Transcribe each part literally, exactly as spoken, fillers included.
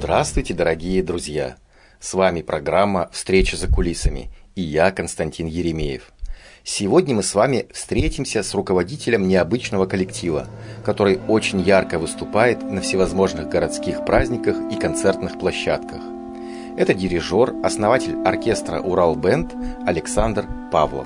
Здравствуйте, дорогие друзья! С вами программа «Встреча за кулисами» и я, Константин Еремеев. Сегодня мы с вами встретимся с руководителем необычного коллектива, который очень ярко выступает на всевозможных городских праздниках и концертных площадках. Это дирижер, основатель оркестра «Урал-бенд» Александр Павлов.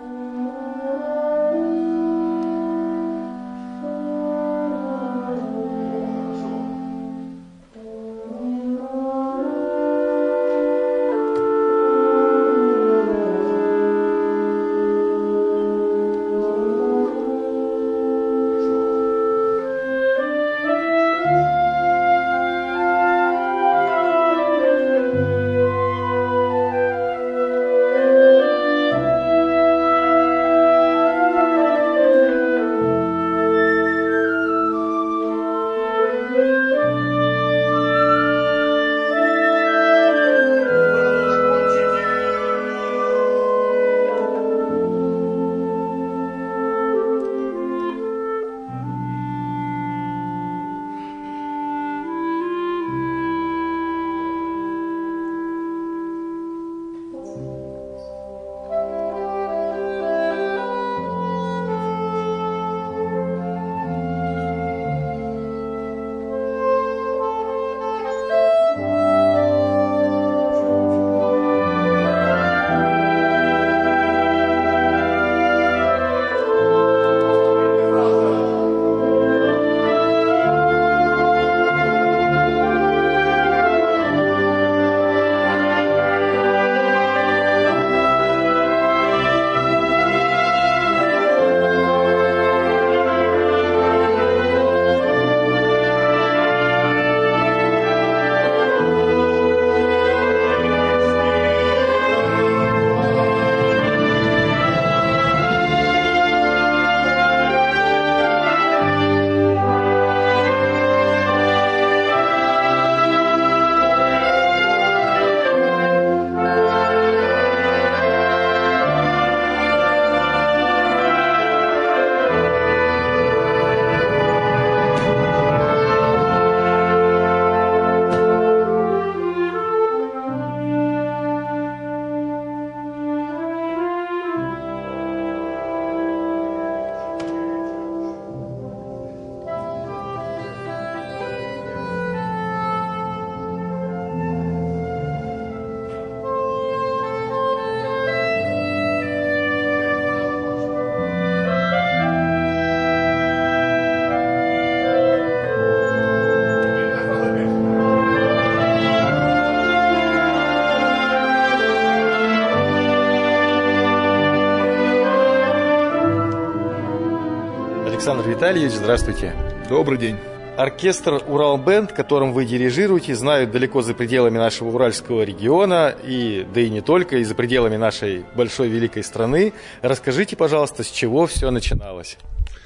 Александр Витальевич, здравствуйте. Добрый день. Оркестр «Урал-бенд», которым вы дирижируете, знают далеко за пределами нашего Уральского региона, и, да и не только, и за пределами нашей большой великой страны. Расскажите, пожалуйста, с чего все начиналось?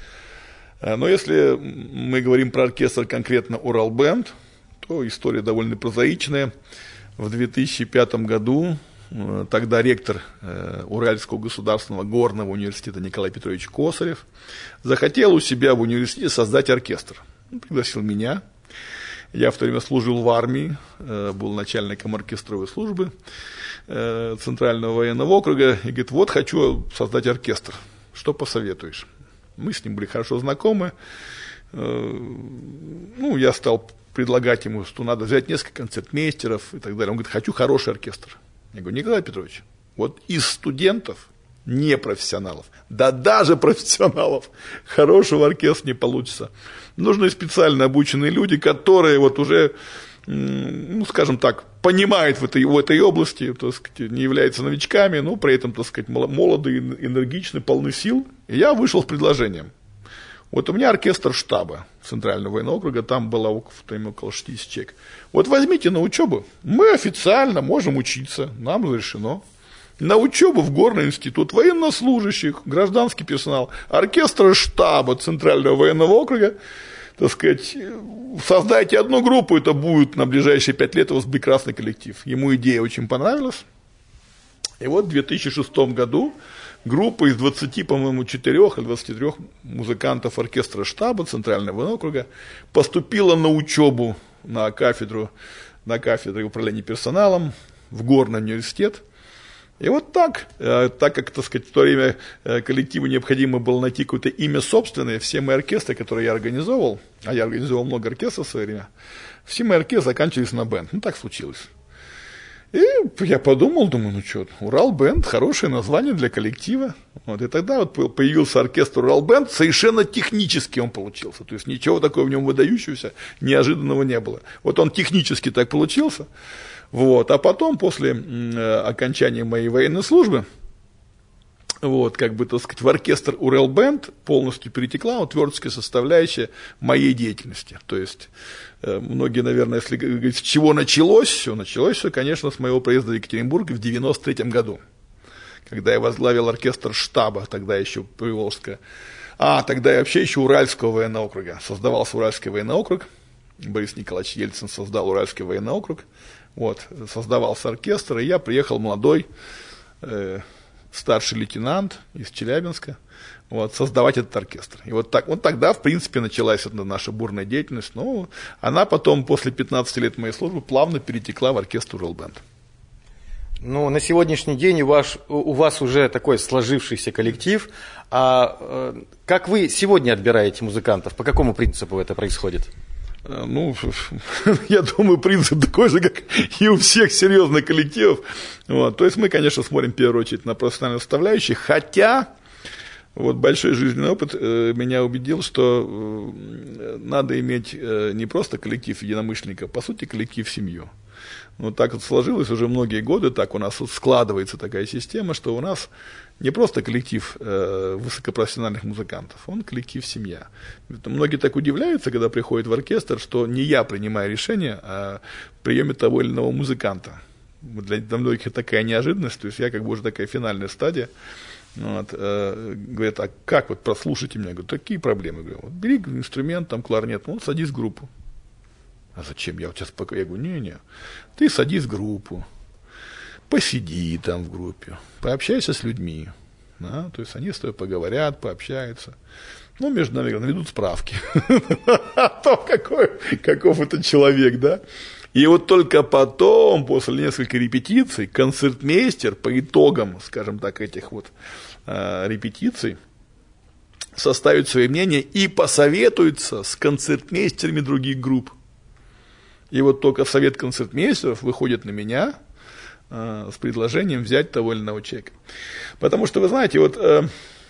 Но если мы говорим про оркестр конкретно «Урал-бенд», то история довольно прозаичная. В две тысячи пятом году тогда ректор Уральского государственного горного университета Николай Петрович Косарев захотел у себя в университете создать оркестр. Он пригласил меня. Я в то время служил в армии, был начальником оркестровой службы Центрального военного округа. И говорит, вот хочу создать оркестр. Что посоветуешь? Мы с ним были хорошо знакомы. Ну, я стал предлагать ему, что надо взять несколько концертмейстеров и так далее. Он говорит, хочу хороший оркестр. Я говорю, Николай Петрович, вот из студентов, не профессионалов, да даже профессионалов, хорошего оркестра не получится. Нужны специально обученные люди, которые вот уже, ну, скажем так, понимают в этой, в этой области, так сказать, не являются новичками, но при этом, так сказать, молоды, энергичны, полны сил. И я вышел с предложением. Вот у меня оркестр штаба Центрального военного округа, там было в то время около шестидесяти человек. Вот возьмите на учебу, мы официально можем учиться, нам разрешено. На учебу в Горный институт военнослужащих, гражданский персонал, оркестра штаба Центрального военного округа, так сказать, создайте одну группу, это будет на ближайшие пять лет у вас прекрасный коллектив. Ему идея очень понравилась. И вот в две тысячи шестом году группа из двадцати, по-моему, четырёх или двадцати трёх музыкантов оркестра штаба Центрального военного округа поступила на учебу на кафедру на кафедре управления персоналом в горный университет. И вот так, так как, так сказать, в то время коллективу необходимо было найти какое-то имя собственное, все мои оркестры, которые я организовывал, а я организовал много оркестров в свое время, все мои оркестры заканчивались на бенд. Ну, так случилось. И я подумал, думаю, ну что, Урал-бенд, хорошее название для коллектива. Вот, и тогда вот появился оркестр Урал-бенд, совершенно технически он получился. То есть ничего такого в нем выдающегося, неожиданного не было. Вот он технически так получился. Вот, а потом, после э, окончания моей военной службы, вот, как бы, так сказать, в оркестр Урал-бенд полностью перетекла вот, творческая составляющая моей деятельности. То есть, э, многие, наверное, если говорить, с чего началось все, началось все, конечно, с моего приезда в Екатеринбург в девяносто третьем году, когда я возглавил оркестр штаба, тогда еще Приволжска, а, тогда я вообще еще Уральского военного округа, создавался Уральский военный округ, Борис Николаевич Ельцин создал Уральский военный округ. Вот, создавался оркестр, и я приехал молодой, э, старший лейтенант из Челябинска, вот, создавать этот оркестр. И вот, так, вот тогда, в принципе, началась эта наша бурная деятельность, но она потом, после пятнадцати лет моей службы, плавно перетекла в оркестр Урал-бенд. Ну, на сегодняшний день у вас, у вас уже такой сложившийся коллектив, а э, как вы сегодня отбираете музыкантов, по какому принципу это происходит? Ну, я думаю, принцип такой же, как и у всех серьезных коллективов. Вот. То есть мы, конечно, смотрим в первую очередь на профессиональную составляющую, хотя вот большой жизненный опыт э, меня убедил, что э, надо иметь э, не просто коллектив единомышленников, а по сути коллектив семью. Ну, так вот сложилось уже многие годы, так у нас вот складывается такая система, что у нас не просто коллектив э, высокопрофессиональных музыкантов, он коллектив семья. Многие так удивляются, когда приходят в оркестр, что не я принимаю решение о приеме того или иного музыканта. Для, для многих это такая неожиданность, то есть я как бы уже такая финальная стадия. Вот, э, говорят, а как вот прослушайте меня? Я говорю, такие проблемы. Я говорю, вот бери инструмент, там кларнет, ну, садись в группу. А зачем? Я вот сейчас пока, я говорю, не-не, ты садись в группу, посиди там в группе, пообщайся с людьми, да? То есть они с тобой поговорят, пообщаются, ну, между нами наведут справки о том, какой, каков это человек, да. И вот только потом, после нескольких репетиций, концертмейстер по итогам, скажем так, этих вот э, репетиций, составит свое мнение и посоветуется с концертмейстерами других групп. И вот только совет концертмейстеров выходит на меня э, с предложением взять того или иного человека. Потому что, вы знаете, вот э,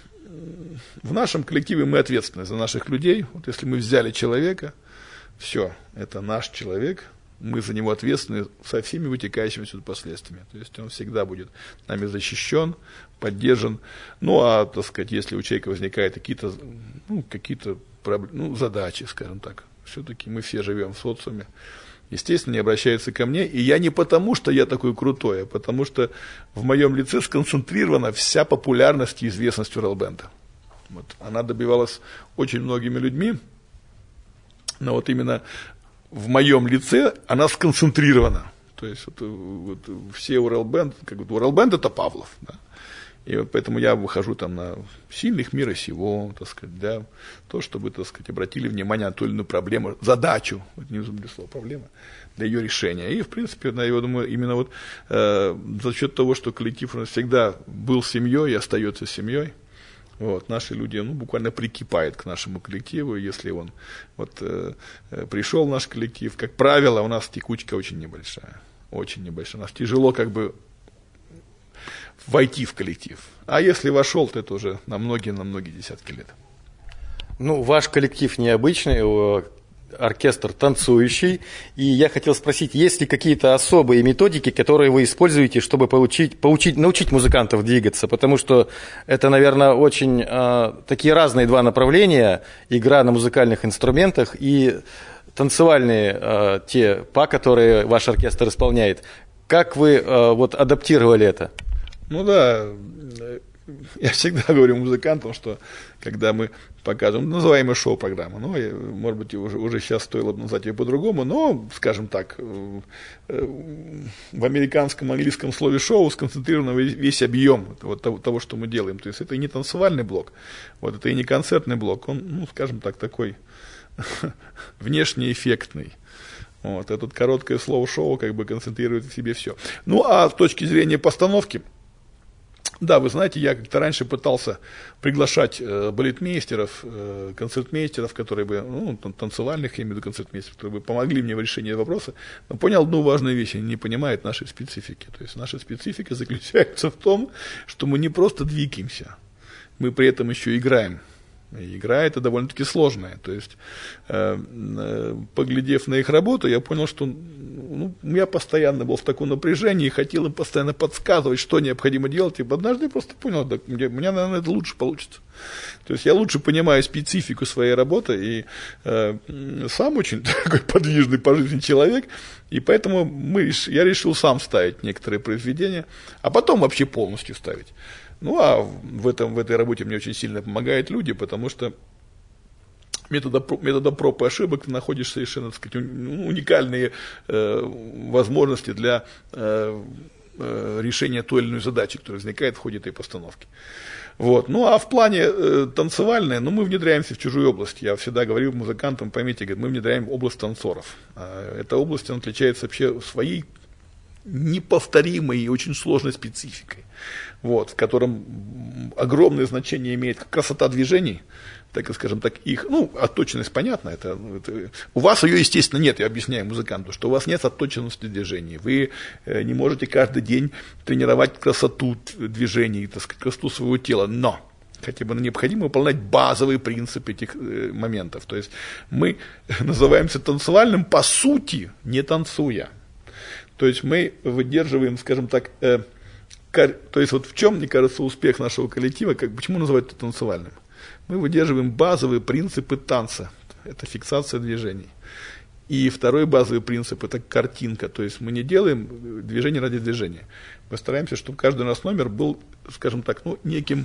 в нашем коллективе мы ответственны за наших людей. Вот если мы взяли человека, все, это наш человек, мы за него ответственны со всеми вытекающими отсюда последствиями. То есть он всегда будет нами защищен, поддержан. Ну, а, так сказать, если у человека возникают какие-то, ну, какие-то проблемы, ну, задачи, скажем так, все-таки мы все живем в социуме, естественно, не обращаются ко мне, и я не потому, что я такой крутой, а потому что в моем лице сконцентрирована вся популярность и известность Урал-бенда. Вот. Она добивалась очень многими людьми, но вот именно в моем лице она сконцентрирована. То есть вот, вот, все Урал-бенд, как вот Урал-бенд это Павлов, да. И вот поэтому я выхожу там на сильных мира сего, так сказать, да, то, чтобы, так сказать, обратили внимание на ту или иную проблему, задачу, вот не зубное слово, проблема, для ее решения. И, в принципе, я думаю, именно вот э, за счет того, что коллектив у нас всегда был семьей и остается семьей, вот, наши люди, ну, буквально прикипают к нашему коллективу, если он вот э, пришел в наш коллектив, как правило, у нас текучка очень небольшая, очень небольшая, у нас тяжело как бы войти в коллектив. А если вошел, то это уже на многие, на многие десятки лет. Ну, ваш коллектив необычный, оркестр танцующий. И я хотел спросить, есть ли какие-то особые методики, которые вы используете, чтобы получить, поучить, научить музыкантов двигаться? Потому что это, наверное, очень э, такие разные два направления. Игра на музыкальных инструментах и танцевальные э, те па, которые ваш оркестр исполняет. Как вы э, вот адаптировали это? Ну да, я всегда говорю музыкантам, что когда мы покажем называемую шоу-программу, ну, может быть, уже, уже сейчас стоило бы назвать ее по-другому, но, скажем так, в американском, английском слове шоу сконцентрирован весь объем вот того, того, что мы делаем. То есть это и не танцевальный блок, вот это и не концертный блок, он, ну, скажем так, такой внешне эффектный. Вот, это короткое слово шоу как бы концентрирует в себе все. Ну, а с точки зрения постановки, да, вы знаете, я как-то раньше пытался приглашать э, балетмейстеров, э, концертмейстеров, которые бы, ну, танцевальных, я имею в виду концертмейстеров, которые бы помогли мне в решении вопроса, но понял одну важную вещь: они не понимают нашей специфики. То есть наша специфика заключается в том, что мы не просто двигаемся, мы при этом еще играем. И игра это довольно-таки сложная. То есть, э, э, поглядев на их работу, я понял, что ну, я постоянно был в таком напряжении и хотел им постоянно подсказывать, что необходимо делать. И однажды я просто понял, да, у меня, наверное, это лучше получится. То есть я лучше понимаю специфику своей работы и э, сам очень такой подвижный по жизни человек. И поэтому мы, я решил сам ставить некоторые произведения, а потом вообще полностью ставить. Ну, а в, этом, в этой работе мне очень сильно помогают люди, потому что методом, методом проб и ошибок ты находишь совершенно, так сказать, уникальные э, возможности для э, э, решения той или иной задачи, которая возникает в ходе этой постановки. Вот. Ну, а в плане э, танцевальной, ну, мы внедряемся в чужую область. Я всегда говорю музыкантам, поймите, говорю, мы внедряем в область танцоров. А эта область, она отличается вообще своей неповторимой и очень сложной спецификой, вот, в котором огромное значение имеет как красота движений, так и, скажем так, их, ну, отточенность, понятно, это, это, у вас ее, естественно, нет, я объясняю музыканту, что у вас нет отточенности движений, вы э, не можете каждый день тренировать красоту движений, так сказать, красоту своего тела, но хотя бы необходимо выполнять базовые принципы этих э, моментов, то есть мы называемся танцевальным, по сути, не танцуя. То есть мы выдерживаем, скажем так, э, кар... то есть вот в чем, мне кажется, успех нашего коллектива, как, почему называют это танцевальным? Мы выдерживаем базовые принципы танца, это фиксация движений. И второй базовый принцип – это картинка, то есть мы не делаем движение ради движения. Мы стараемся, чтобы каждый наш номер был, скажем так, ну, неким,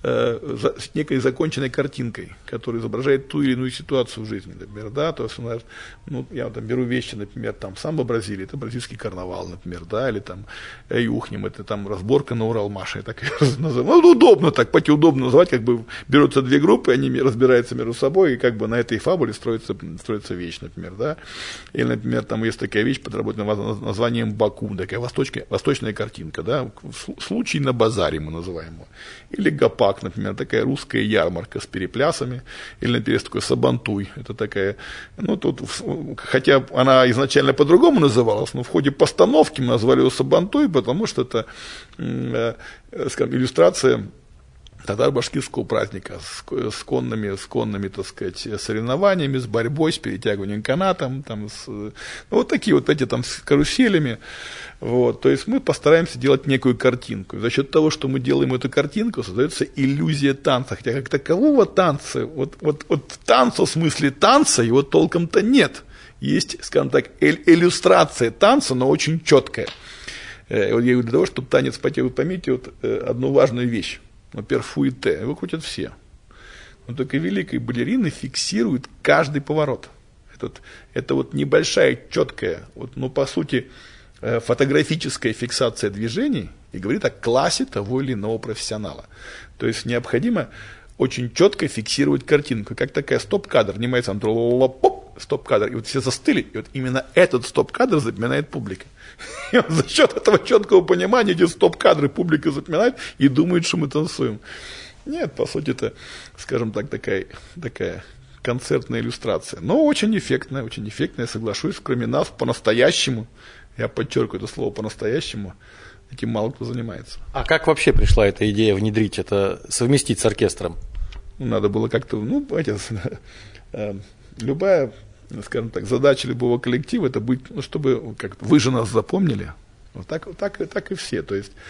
э, за, некой законченной картинкой, которая изображает ту или иную ситуацию в жизни. Например, да, то есть, ну, я там беру вещи, например, там самбо Бразилии, это бразильский карнавал, например, да, или там Юхнем, это там разборка на Уралмаше, я так называю. Ну, удобно так, пойти удобно называть, как бы берутся две группы, они разбираются между собой, и как бы на этой фабуле строится, строится вещь, например, да. Или, например, там есть такая вещь под работой названием Баку, такая восточная, восточная картинка. Да, случай на базаре мы называем его. Или гопак, например, такая русская ярмарка с переплясами. Или, например, такой сабантуй. Это такая, ну, тут, хотя она изначально по-другому называлась, но в ходе постановки мы назвали ее сабантуй, потому что это, э, скажем, иллюстрация татаро-башкирского праздника с, с, конными, с конными, так сказать, соревнованиями, с борьбой, с перетягиванием канатом, там, с, ну, вот такие вот эти там с каруселями. Вот, то есть мы постараемся делать некую картинку. За счет того, что мы делаем эту картинку, создается иллюзия танца. Хотя как такового танца, вот, вот, вот танца в смысле танца его толком-то нет. Есть, скажем так, иллюстрация танца, но очень четкая. Вот я говорю, для того, чтобы танец потек, вы поймите вот одну важную вещь. Во-первых, фуэте, его крутят все. Но только великие балерины фиксируют каждый поворот. Этот, это вот небольшая, четкая, вот, ну, по сути, фотографическая фиксация движений и говорит о классе того или иного профессионала. То есть необходимо очень четко фиксировать картинку. Как такая стоп-кадр, внимается, стоп-кадр, и вот все застыли, и вот именно этот стоп-кадр запоминает публика. И вот за счет этого четкого понимания эти стоп-кадры публика запоминает и думает, что мы танцуем. Нет, по сути, это, скажем так, такая, такая концертная иллюстрация. Но очень эффектная, очень эффектная, соглашусь, кроме нас, по-настоящему, я подчеркиваю это слово по-настоящему, этим мало кто занимается. А как вообще пришла эта идея внедрить это, совместить с оркестром? Ну, надо было как-то, ну, понимаете, э, любая, скажем так, задача любого коллектива, это быть, ну, чтобы, как вы же нас запомнили, вот так, вот так, так и все. То есть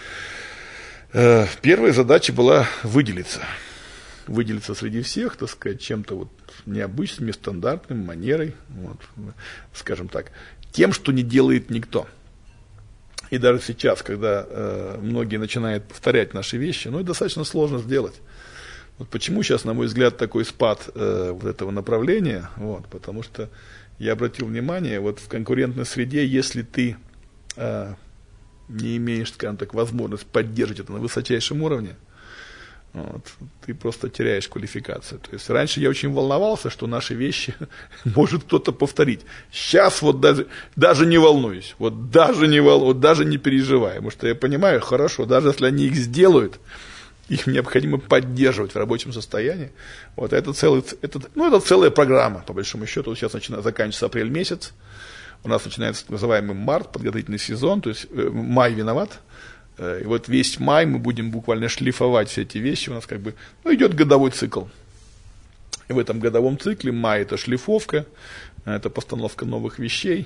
э, первая задача была выделиться. Выделиться среди всех, так сказать, чем-то вот необычным, нестандартным, манерой, вот, скажем так, тем, что не делает никто. И даже сейчас, когда э, многие начинают повторять наши вещи, ну, это достаточно сложно сделать. Вот почему сейчас, на мой взгляд, такой спад э, вот этого направления, вот, потому что я обратил внимание, вот в конкурентной среде, если ты э, не имеешь, скажем так, возможность поддерживать это на высочайшем уровне, Вот, ты просто теряешь квалификацию. То есть раньше я очень волновался, что наши вещи может кто-то повторить. Сейчас вот даже, даже не волнуюсь, вот даже не волнуюсь, даже не переживаю, потому что я понимаю, хорошо, даже если они их сделают, их необходимо поддерживать в рабочем состоянии. Вот это, целый, это, ну, это целая программа, по большому счету. Сейчас начинает, заканчивается апрель месяц, у нас начинается так называемый март, подготовительный сезон, то есть э, май виноват. И вот весь май мы будем буквально шлифовать все эти вещи. У нас как бы ну, идет годовой цикл. И в этом годовом цикле май – это шлифовка, это постановка новых вещей,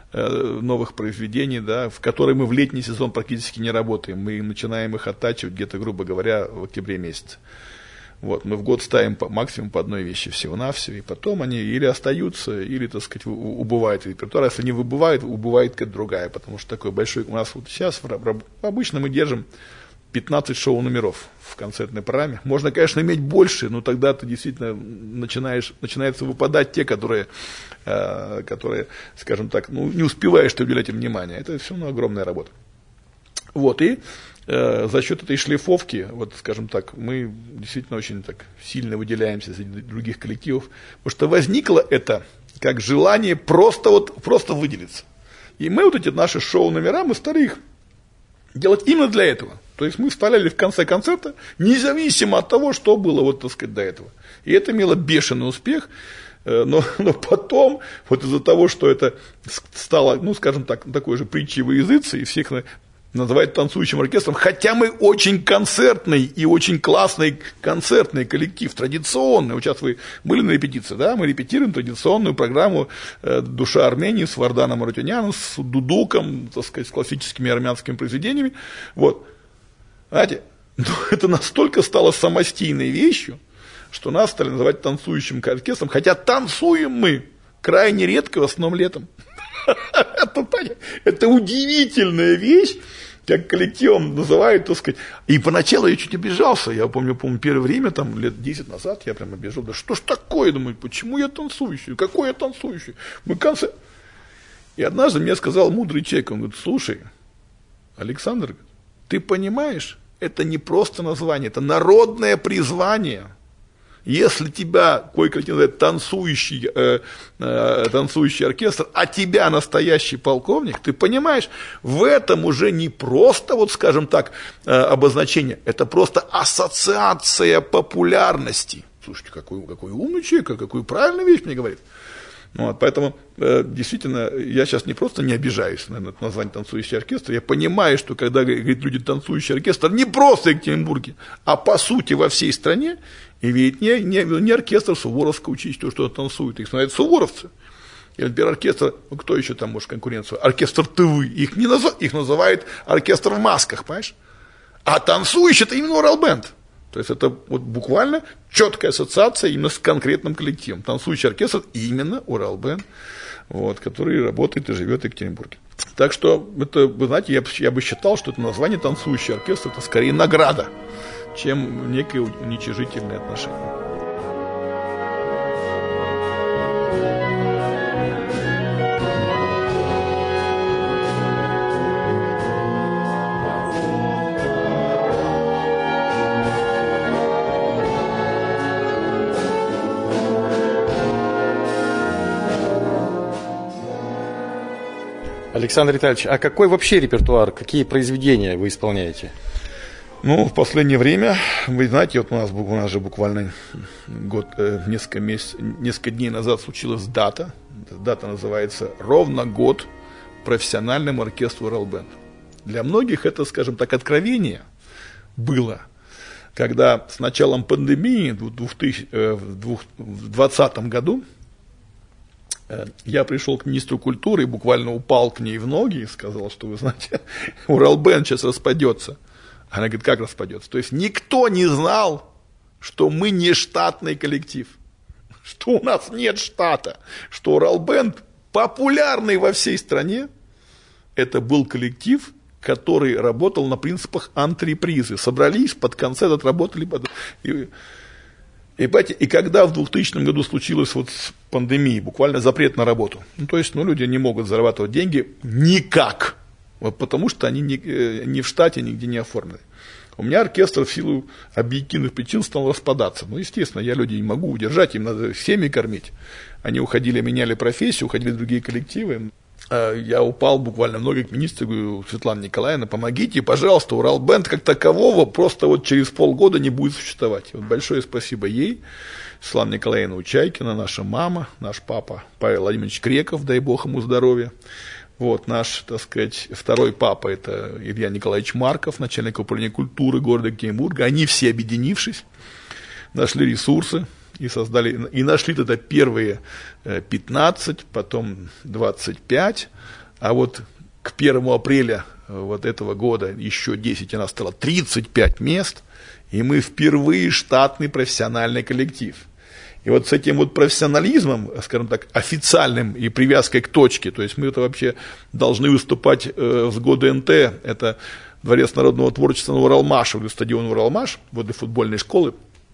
новых произведений, да, в которые мы в летний сезон практически не работаем. Мы начинаем их оттачивать где-то, грубо говоря, в октябре месяце. Вот, мы в год ставим по, максимум по одной вещи всего-навсего, и потом они или остаются, или, так сказать, убывает репертуар. Если не выбывает, убывает какая-то другая, потому что такой большой у нас вот сейчас, обычно мы держим пятнадцать шоу-номеров в концертной программе. Можно, конечно, иметь больше, но тогда ты действительно начинаешь, начинаются выпадать те, которые, э, которые, скажем так, ну, не успеваешь ты уделять им внимание. Это все равно огромная работа. Вот, и э, за счет этой шлифовки, вот, скажем так, мы действительно очень так сильно выделяемся среди других коллективов, потому что возникло это как желание просто, вот, просто выделиться. И мы вот эти наши шоу-номера, мы стали их делать именно для этого. То есть мы вставляли в конце концерта, независимо от того, что было, вот, так сказать, до этого. И это имело бешеный успех. Но, но потом, вот из-за того, что это стало, ну, скажем так, такой же притчей во языце, и всех называют танцующим оркестром, хотя мы очень концертный и очень классный концертный коллектив, традиционный. Вот сейчас вы были на репетиции, да, мы репетируем традиционную программу э, «Душа Армении» с Варданом Арутюняном, с дудуком, так сказать, с классическими армянскими произведениями. Вот. Знаете, это настолько стало самостийной вещью, что нас стали называть танцующим оркестром, хотя танцуем мы крайне редко, в основном летом. Это удивительная вещь, как коллективом называют, так сказать. И поначалу я чуть обижался. Я помню, помню, первое время, там, лет десять назад, я прям обижал. Да что ж такое? Думаю, почему я танцующий? Какой я танцующий? Мы конце... И однажды мне сказал мудрый человек, он говорит, слушай, Александр, ты понимаешь, это не просто название, это народное призвание. Если тебя кое-коллектив называет танцующий, э, э, танцующий оркестр, а тебя настоящий полковник, ты понимаешь, в этом уже не просто, вот скажем так, э, обозначение, это просто ассоциация популярности. Слушайте, какой, какой умный человек, какую правильную вещь мне говорит. Вот, поэтому, э, действительно, я сейчас не просто не обижаюсь на это название «танцующий оркестр», я понимаю, что когда говорят люди «танцующий оркестр», не просто в Екатеринбурге, а по сути во всей стране, и ведь не, не, не оркестр Суворовского учить, что танцуют, их называют суворовцы. Или, например, оркестр, ну, кто еще там может конкуренцию? Оркестр ТВ, их, не назов, их называют оркестр в масках, понимаешь? А танцующий – это именно Уралбенд. То есть это вот буквально четкая ассоциация именно с конкретным коллективом. Танцующий оркестр именно Уралбенд, вот, который работает и живет в Екатеринбурге. Так что, это, вы знаете, я, я бы считал, что это название «танцующий оркестр» – это скорее награда, чем некое уничижительное отношение. Александр Витальевич, а какой вообще репертуар, какие произведения вы исполняете? Ну, в последнее время, вы знаете, вот у нас, у нас же буквально год, несколько, месяцев, несколько дней назад случилась дата. Дата называется «Ровно год профессиональному оркестру Уралбенд». Для многих это, скажем так, откровение было, когда с началом пандемии в двадцатом году я пришел к министру культуры и буквально упал к ней в ноги и сказал, что, вы знаете, Уралбенд сейчас распадется. Она говорит, как распадется? То есть никто не знал, что мы не штатный коллектив, что у нас нет штата, что Уралбенд, популярный во всей стране, это был коллектив, который работал на принципах антрепризы. Собрались, под концерт отработали. Под... И, и, и когда в двухтысячном году случилась вот пандемия, буквально запрет на работу, ну, то есть ну, люди не могут зарабатывать деньги никак. Вот потому что они не, не в штате, нигде не оформлены. У меня оркестр в силу объективных причин стал распадаться. Ну, естественно, я людей не могу удержать, им надо семьи кормить. Они уходили, меняли профессию, уходили в другие коллективы. Я упал буквально много к министру, говорю: Светлана Николаевна, помогите, пожалуйста, Урал-бенд как такового просто вот через полгода не будет существовать. Вот большое спасибо ей, Светлана Николаевна Учайкина, наша мама, наш папа Павел Владимирович Креков, дай бог ему здоровья. Вот наш, так сказать, второй папа — это Илья Николаевич Марков, начальник управления культуры города Екатеринбурга. Они все, объединившись, нашли ресурсы и создали, и нашли тогда первые пятнадцать, потом двадцать пять, а вот к первому апреля вот этого года еще десять, у нас стало тридцать пять мест, и мы впервые штатный профессиональный коллектив. И вот с этим вот профессионализмом, скажем так, официальным и привязкой к точке, то есть мы это вообще должны выступать э, с года эн тэ, это Дворец народного творчества на Уралмаше, или стадион Уралмаш, возле футбольной школы.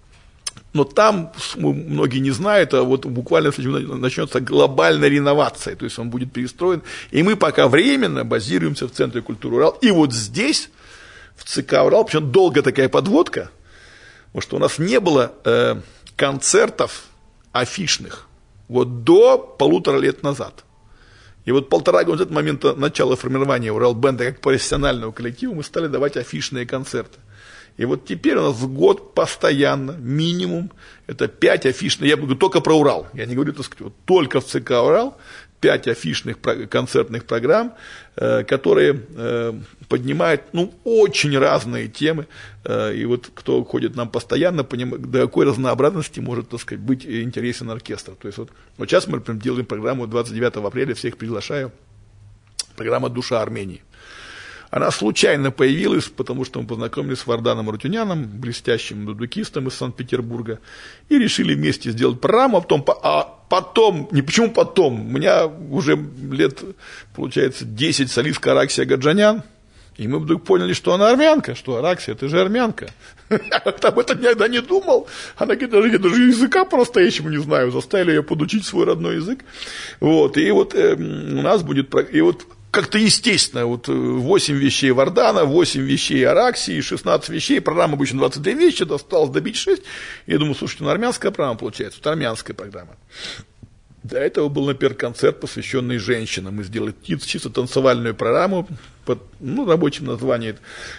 Но там, многие не знают, а вот буквально начнется глобальная реновация, то есть он будет перестроен. И мы пока временно базируемся в Центре культуры Урал. И вот здесь, в ЦК Урал, причем долго такая подводка, потому что у нас не было э, концертов афишных вот до полутора лет назад. И вот полтора года с этого момента начала формирования Урал-бенда как профессионального коллектива мы стали давать афишные концерты. И вот теперь у нас в год постоянно, минимум, это пять афишных, я говорю только про Урал, я не говорю, так сказать, вот только в ЦК Урал, пять афишных концертных программ, э, которые э, поднимают, ну, очень разные темы, э, и вот кто ходит нам постоянно, понимает, до какой разнообразности может, так сказать, быть интересен оркестр. То есть вот, вот сейчас мы, например, делаем программу двадцать девятого апреля, всех приглашаю, программа «Душа Армении». Она случайно появилась, потому что мы познакомились с Варданом Рутюняном, блестящим дудукистом из Санкт-Петербурга, и решили вместе сделать программу, а потом, а потом, не почему потом, у меня уже лет, получается, десять солистка Араксия Гаджанян, и мы вдруг поняли, что она армянка, что Араксия, ты же армянка. Я как-то об этом никогда не думал. Она говорит, я даже языка по-настоящему не знаю, заставили ее подучить свой родной язык. Вот, и вот э, у нас будет, и вот как-то естественно, вот восемь вещей Вардана, восемь вещей Араксии, шестнадцать вещей, программа обычно двадцать две вещи, осталось добить шесть. Я думаю, слушайте, ну армянская программа получается, вот армянская программа. До этого был, например, концерт, посвященный женщинам. Мы сделали чисто танцевальную программу под, ну, рабочим названием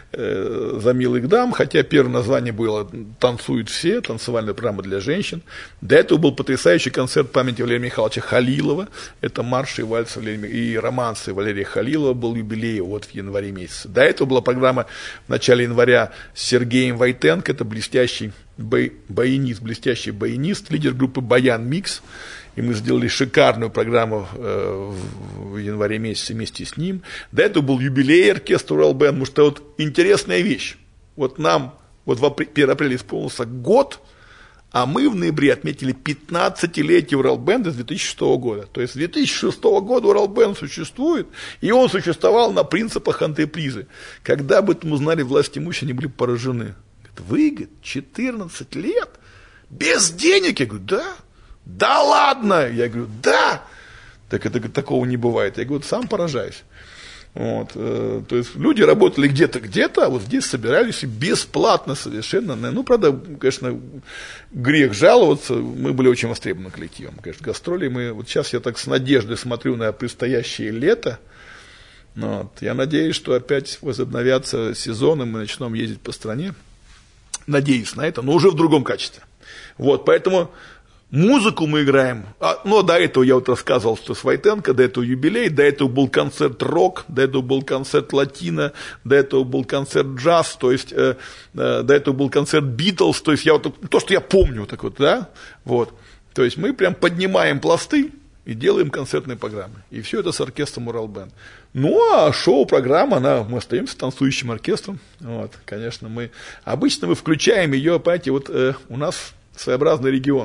э, «За милых дам», хотя первое название было «Танцуют все», танцевальная программа для женщин. До этого был потрясающий концерт памяти Валерия Михайловича Халилова. Это марши и вальсы и романсы Валерия Халилова, был юбилей вот в январе месяце. До этого была программа в начале января с Сергеем Войтенко, это блестящий баянист, блестящий баянист, лидер группы «Баян Микс». И мы сделали шикарную программу э, в январе месяце вместе с ним. До этого был юбилей оркестра Урал-бенд, потому что вот интересная вещь. Вот нам вот в первом апреля исполнился год, а мы в ноябре отметили пятнадцатилетие Урал-бенда с две тысячи шестого года. То есть с две тысячи шестого года Урал-бенд существует, и он существовал на принципах антрепризы. Когда об этом узнали власть имущие, они были поражены. Говорят, вы, говорит, четырнадцать лет? Без денег? Я говорю, да. Да ладно! Я говорю, да! Так это такого не бывает. Я говорю, сам поражаюсь. Вот, э, то есть люди работали где-то, где-то, а вот здесь собирались и бесплатно совершенно. Ну, правда, конечно, грех жаловаться. Мы были очень востребованным коллективом. Конечно, гастроли мы. Вот сейчас я так с надеждой смотрю на предстоящее лето. Вот, я надеюсь, что опять возобновятся сезоны, мы начнем ездить по стране. Надеюсь на это, но уже в другом качестве. Вот, поэтому музыку мы играем, а, но до этого я вот рассказывал, что с Войтенко, до этого юбилей, до этого был концерт рок, до этого был концерт латино, до этого был концерт джаз, то есть э, э, до этого был концерт Битлз, то есть я вот, то, что я помню, так вот, да, вот, то есть мы прям поднимаем пласты и делаем концертные программы, и все это с оркестром Урал-бенд. Ну, а шоу-программа, она, мы остаемся танцующим оркестром, вот, конечно, мы, обычно мы включаем ее, понимаете, вот э, у нас своеобразный регион.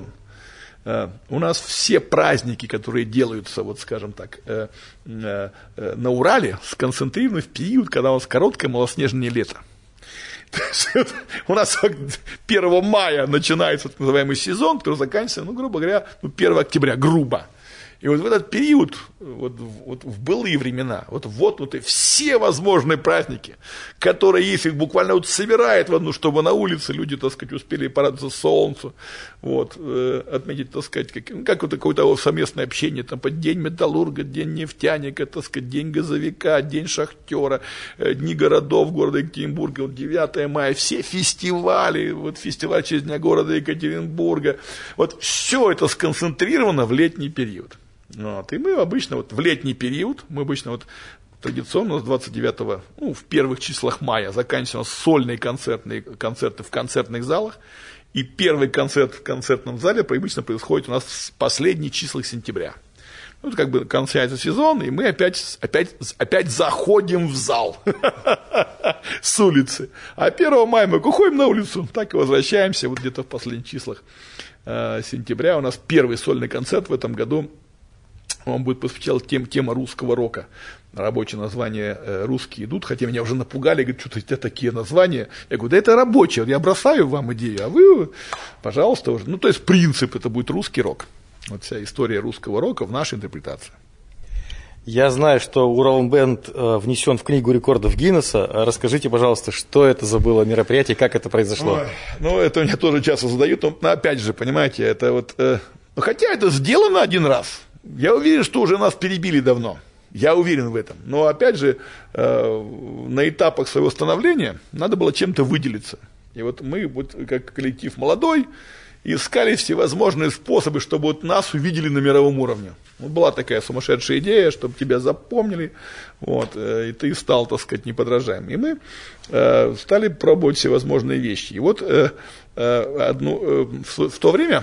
У нас все праздники, которые делаются, вот скажем так, на Урале, сконцентрированы в период, когда у нас короткое малоснежное лето. У нас первого мая начинается так называемый сезон, который заканчивается, ну, грубо говоря, первого октября, грубо. И вот в этот период, вот, вот в былые времена, вот вот, вот и все возможные праздники, которые есть, их буквально вот собирает в одну, чтобы на улице люди, так сказать, успели порадоваться солнцу, вот, э, отметить, так сказать, как, как вот какое-то совместное общение, там, под день металлурга, день нефтяника, так сказать, день газовика, день шахтера, э, дни городов города Екатеринбурга, вот девятое мая, все фестивали, вот фестиваль через дня города Екатеринбурга, вот все это сконцентрировано в летний период. Вот. И мы обычно вот в летний период, мы обычно вот традиционно с двадцать девятого, ну, в первых числах мая заканчиваем сольные концертные концерты в концертных залах. И первый концерт в концертном зале обычно происходит у нас в последних числах сентября. Ну, это как бы кончается сезон, и мы опять, опять, опять заходим в зал с улицы. А первого мая мы уходим на улицу, так и возвращаемся, вот где-то в последних числах сентября. У нас первый сольный концерт в этом году. Он будет посвящен тем, тема русского рока. Рабочее название э, «Русские идут», хотя меня уже напугали, говорят, что-то у тебя такие названия. Я говорю, да это рабочее, я бросаю вам идею, а вы, пожалуйста, уже. Ну, то есть принцип, это будет русский рок. Вот вся история русского рока в нашей интерпретации. Я знаю, что Уралбенд э, внесен в книгу рекордов Гиннесса. Расскажите, пожалуйста, что это за было мероприятие, как это произошло? Ой, ну, это меня тоже часто задают, но, но опять же, понимаете, это вот... Э, хотя это сделано один раз. Я уверен, что уже нас перебили давно. Я уверен в этом. Но, опять же, э, на этапах своего становления надо было чем-то выделиться. И вот мы, вот, как коллектив молодой, искали всевозможные способы, чтобы вот нас увидели на мировом уровне. Вот была такая сумасшедшая идея, чтобы тебя запомнили, вот, э, и ты стал, так сказать, неподражаемым. И мы э, стали пробовать всевозможные вещи. И вот э, э, одну, э, в, в то время...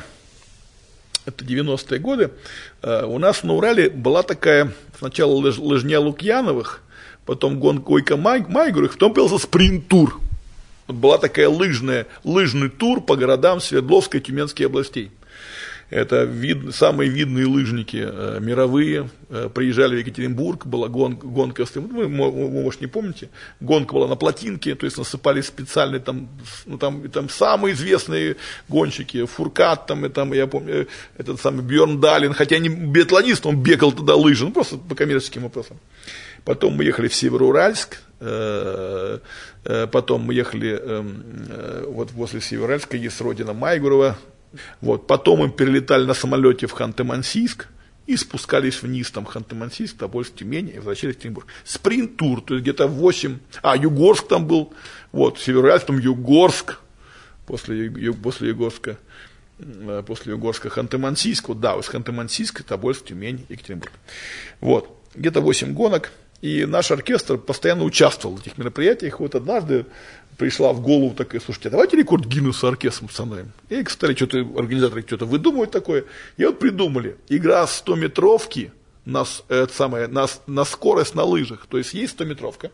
Это девяностые годы, у нас на Урале была такая сначала лыж, лыжня Лукьяновых, потом гонка Ойка Майгуровых, потом появился спринт-тур. Вот была такая лыжная, лыжный тур по городам Свердловской и Тюменской областей. Это вид, самые видные лыжники э, мировые э, приезжали в Екатеринбург, была гон, гонка, вы, вы, может, не помните, гонка была на плотинке, то есть насыпали специальные, там, ну, там, там самые известные гонщики, Фуркат, там, и, там, я помню, этот самый Бьерн Далин, хотя не биатлонист, он бегал туда лыжи, ну, просто по коммерческим вопросам. Потом мы ехали в Североуральск, э, э, потом мы ехали, э, э, вот возле Североуральска есть родина Майгурова. Вот. Потом мы перелетали на самолете в Ханты-Мансийск и спускались вниз, там Ханты-Мансийск, Тобольск, Тюмень, и возвращались в Екатеринбург. Спринт-тур, то есть где-то восемь, а, Югорск там был, вот, Североуральск, там Югорск, после, ю, после Югорска, после Югорска Ханты-Мансийск, вот, да, из Ханты-Мансийска, Тобольск, Тюмень, Екатеринбург. Вот, где-то восемь гонок, и наш оркестр постоянно участвовал в этих мероприятиях. Вот однажды пришла в голову такая, слушайте, а давайте рекорд Гиннесса оркестром установим. И стали что-то, организаторы что-то выдумывать такое. И вот придумали, игра стометровки на, это самое, на, на скорость на лыжах. То есть есть стометровка.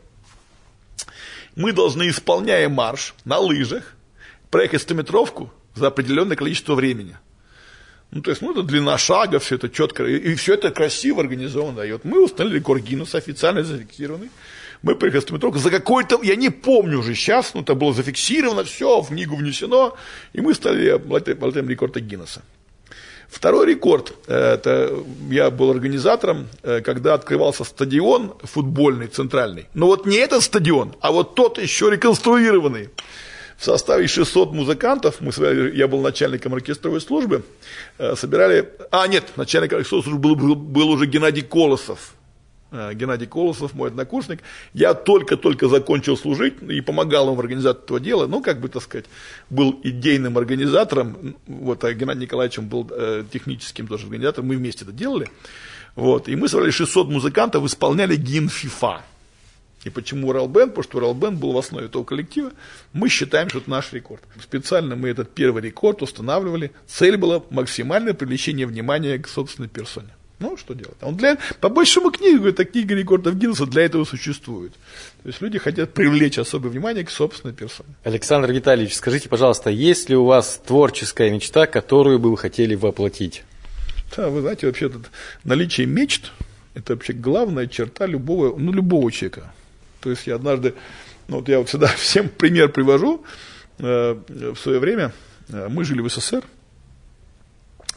Мы должны, исполняя марш на лыжах, проехать стометровку за определенное количество времени. Ну, то есть, ну, это длина шага, все это четко, и, и все это красиво организовано. Да. И вот мы установили рекорд Гиннесса, официально зафиксированный. Мы приехали в стометровку за какой-то, я не помню уже сейчас, но это было зафиксировано, все, в книгу внесено, и мы стали обладателем рекорда Гиннесса. Второй рекорд, это я был организатором, когда открывался стадион футбольный, центральный. Но вот не этот стадион, а вот тот еще реконструированный. В составе шестисот музыкантов, мы, я был начальником оркестровой службы, собирали... А, нет, начальником оркестровой службы был, был уже Геннадий Колосов. Геннадий Колосов, мой однокурсник. Я только-только закончил служить и помогал ему в организации этого дела. Ну, как бы, так сказать, был идейным организатором. Вот, а Геннадий Николаевич был э, техническим тоже организатором. Мы вместе это делали. Вот, и мы собрали шестьсот музыкантов, исполняли гимн ФИФА. И почему Уралбенд? Потому что Уралбенд был в основе этого коллектива. Мы считаем, что это наш рекорд. Специально мы этот первый рекорд устанавливали. Цель была максимальное привлечение внимания к собственной персоне. Ну, что делать? Он для, по большому книгу, эта книга рекордов Гиннесса для этого существует. То есть люди хотят привлечь особое внимание к собственной персоне. Александр Витальевич, скажите, пожалуйста, есть ли у вас творческая мечта, которую бы вы хотели воплотить? Да, вы знаете, вообще наличие мечт – это вообще главная черта любого, ну, любого человека. То есть я однажды, ну, вот я вот всегда всем пример привожу, э, в свое время э, мы жили в СССР,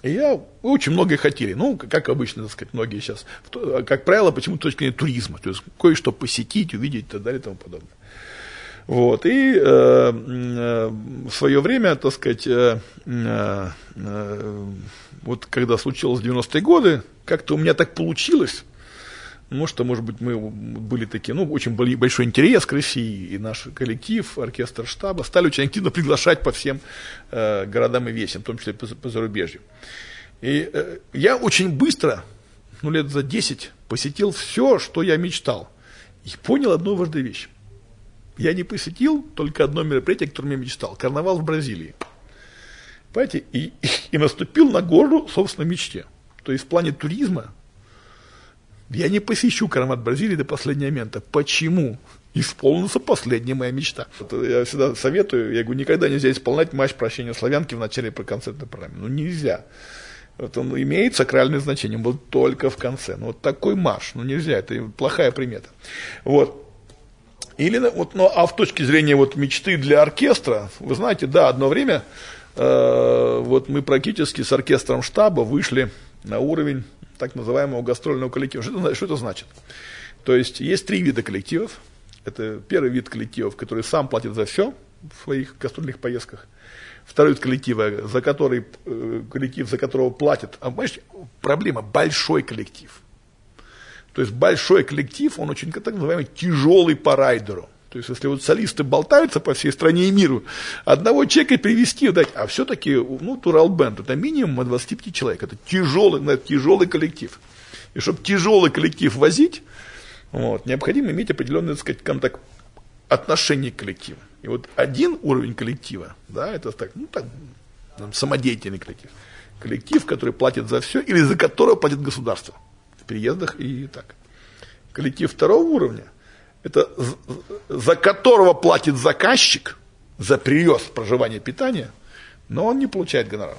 И я, очень многое хотели, ну, как обычно, так сказать, многие сейчас, как правило, почему-то точка нет туризма, то есть кое-что посетить, увидеть и так далее и тому подобное. Вот, и э, э, в свое время, так сказать, э, э, э, вот когда случилось в девяностые годы, как-то у меня так получилось, ну, что, может быть, мы были такие, ну, очень большой интерес к России, и наш коллектив, оркестр штаба стали очень активно приглашать по всем э, городам и весям, в том числе по, по зарубежью. И э, я очень быстро, ну, лет за десять, посетил все, что я мечтал, и понял одну важную вещь. Я не посетил только одно мероприятие, о котором я мечтал, карнавал в Бразилии. Понимаете, и, и, и наступил на гору, собственно, мечте. То есть в плане туризма я не посещу карнавал Бразилии до последнего момента. Почему? Исполнится последняя моя мечта. Это я всегда советую, я говорю, никогда нельзя исполнять матч прощения славянки в начале концертной программы. Ну, нельзя. Вот он имеет сакральное значение, он был только в конце. Ну, вот такой марш, ну, нельзя, это плохая примета. Вот. Или, вот, ну, а в точке зрения вот, мечты для оркестра, вы знаете, да, одно время э, вот мы практически с оркестром штаба вышли на уровень так называемого гастрольного коллектива. Что это, что это значит? То есть есть три вида коллективов. Это первый вид коллективов, который сам платит за все в своих гастрольных поездках. Второй вид коллектива, за который, коллектив, за которого платит. А понимаете, проблема большой коллектив. То есть большой коллектив, он очень так называемый тяжелый по райдеру. То есть, если вот солисты болтаются по всей стране и миру, одного человека привезти, дать, а все-таки, ну, Турал-бенд, это минимум от двадцати пяти человек, это тяжелый, это тяжелый коллектив. И чтобы тяжелый коллектив возить, вот, необходимо иметь определенное, так сказать, контакт, отношение к коллективу. И вот один уровень коллектива, да, это так, ну, так, самодеятельный коллектив. Коллектив, который платит за все, или за которого платит государство. В переездах и так. Коллектив второго уровня, это за которого платит заказчик за приезд, проживание, питание, но он не получает гонорар.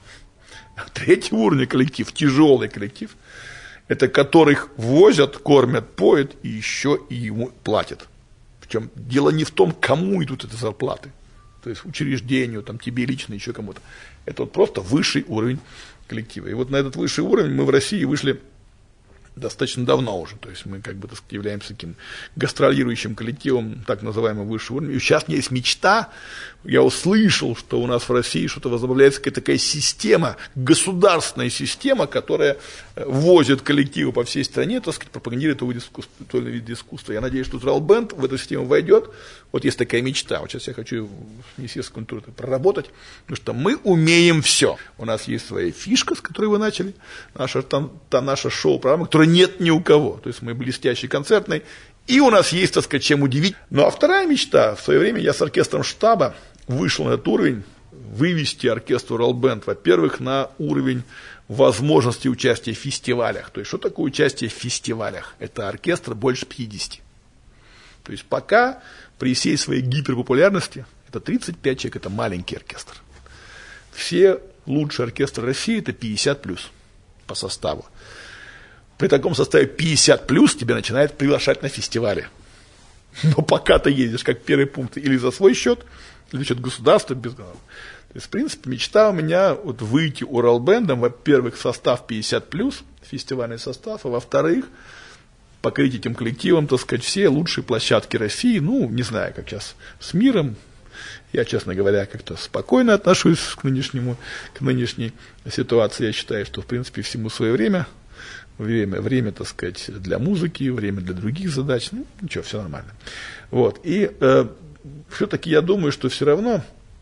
Третий уровень коллектив, тяжелый коллектив, это которых возят, кормят, поят и еще и ему платят. Причем дело не в том, кому идут эти зарплаты, то есть учреждению, там, тебе лично, еще кому-то. Это вот просто высший уровень коллектива. И вот на этот высший уровень мы в России вышли достаточно давно уже, то есть мы как бы, так сказать, являемся таким гастролирующим коллективом, так называемого высшего уровня. И сейчас у меня есть мечта, я услышал, что у нас в России что-то возобновляется, какая-то такая система, государственная система, которая возит коллективы по всей стране, так сказать, пропагандирует его тот вид искусства. Я надеюсь, что Турал-бенд в эту систему войдет. Вот есть такая мечта. Вот сейчас я хочу в Министерстве культуры проработать, потому что мы умеем все. У нас есть своя фишка, с которой вы начали, наша, там, та наша шоу-программа, которой нет ни у кого. То есть мы блестящий концертный, и у нас есть, так сказать, чем удивить. Ну а вторая мечта, в свое время я с оркестром штаба вышел на этот уровень, вывести оркестр Турал-бенд, во-первых, на уровень возможности участия в фестивалях. То есть, что такое участие в фестивалях? Это оркестр больше пятидесяти. То есть, пока при всей своей гиперпопулярности, это тридцать пять человек, это маленький оркестр. Все лучшие оркестры России это пятьдесят плюс по составу. При таком составе пятьдесят плюс тебя начинают приглашать на фестивали. Но пока ты едешь как первый пункт или за свой счет, или за счет государства, без гонорара. То есть, в принципе, мечта у меня вот выйти Урал-бендом, во-первых, состав пятьдесят плюс, фестивальный состав, а во-вторых, покрыть этим коллективом, так сказать, все лучшие площадки России, ну, не знаю, как сейчас с миром. Я, честно говоря, как-то спокойно отношусь к нынешнему, к нынешней ситуации. Я считаю, что, в принципе, всему свое время. Время, время, так сказать, для музыки, время для других задач. Ну, ничего, все нормально. Вот. И э, все-таки я думаю, что все равно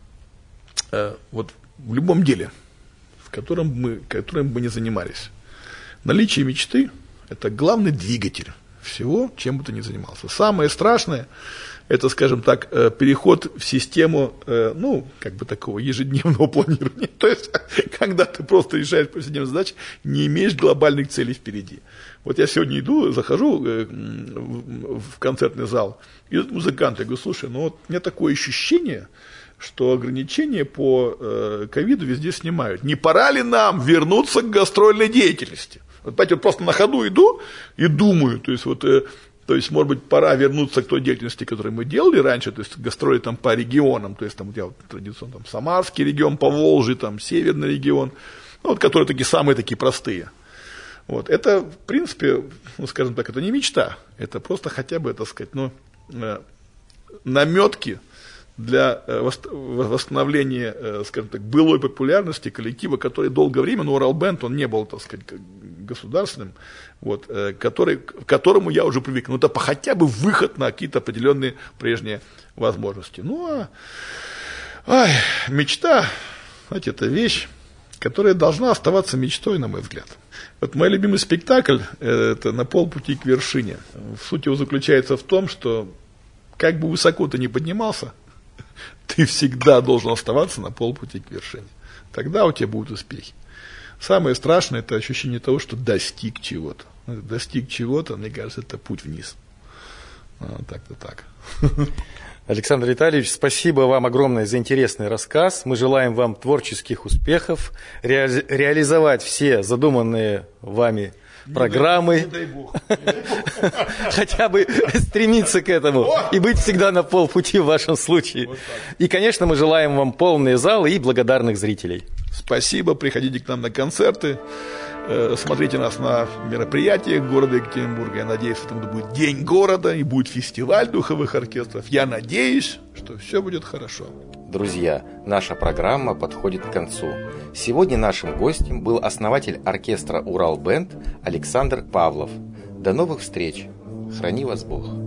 э, вот в любом деле, в котором мы, которым бы ни занимались, наличие мечты – это главный двигатель всего, чем бы ты ни занимался. Самое страшное – это, скажем так, переход в систему, ну, как бы такого ежедневного планирования. То есть, когда ты просто решаешь повседневные задачи, не имеешь глобальных целей впереди. Вот я сегодня иду, захожу в концертный зал, идут музыканты, я говорю, слушай, ну вот у меня такое ощущение, что ограничения по ковиду везде снимают. Не пора ли нам вернуться к гастрольной деятельности? Вот, понимаете, вот просто на ходу иду и думаю, то есть вот... То есть, может быть, пора вернуться к той деятельности, которую мы делали раньше, то есть гастроли там по регионам, то есть там я вот, традиционно там Самарский регион, Поволжье, там Северный регион, ну, вот, которые такие самые такие простые. Вот. Это, в принципе, ну, скажем так, это не мечта, это просто хотя бы, так сказать, ну, наметки для восстановления, скажем так, былой популярности коллектива, который долгое время, ну, Уралбенд, он не был, так сказать, государственным, вот, который, к которому я уже привык. Ну, это хотя бы выход на какие-то определенные прежние возможности. Ну, а ай, мечта, знаете, это вещь, которая должна оставаться мечтой, на мой взгляд. Вот мой любимый спектакль – это «На полпути к вершине». Суть его заключается в том, что как бы высоко ты ни поднимался, ты всегда должен оставаться на полпути к вершине. Тогда у тебя будут успехи. Самое страшное – это ощущение того, что достиг чего-то. Достиг чего-то, мне кажется, это путь вниз. А, так-то так. Александр Витальевич, спасибо вам огромное за интересный рассказ. Мы желаем вам творческих успехов, ре- реализовать все задуманные вами программы. Не дай бог. Хотя бы стремиться к этому и быть всегда на полпути в вашем случае. И, конечно, мы желаем вам полные залы и благодарных зрителей. Спасибо, приходите к нам на концерты. Смотрите нас на мероприятиях города Екатеринбурга. Я надеюсь, что это будет День города и будет фестиваль духовых оркестров. Я надеюсь, что все будет хорошо. Друзья, наша программа подходит к концу. Сегодня нашим гостем был основатель оркестра «Уралбенд» Александр Павлов. До новых встреч. Храни вас Бог.